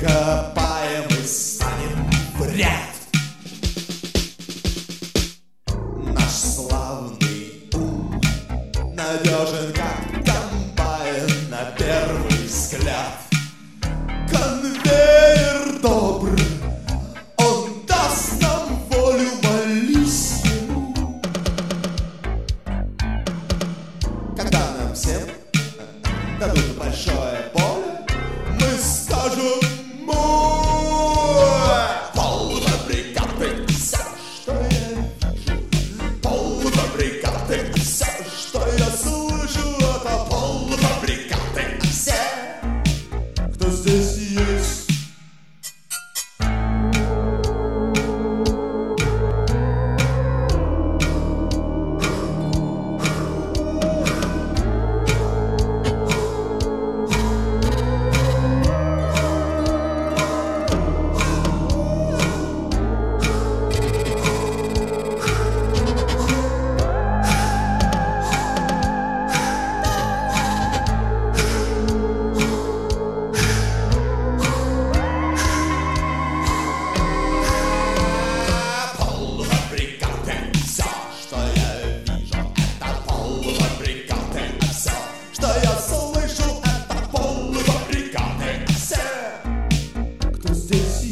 Закопаем и станем в ряд. Наш славный ум надежен, как комбайн на первый взгляд. Конвейер добр, он даст нам волю, молись ему. Когда нам всем дадут большое поле, мы скажем му. Полуфабрикаты, все, что я вижу. Полуфабрикаты, все, что я слышу, это полуфабрикаты. Все, кто здесь есть. Здесь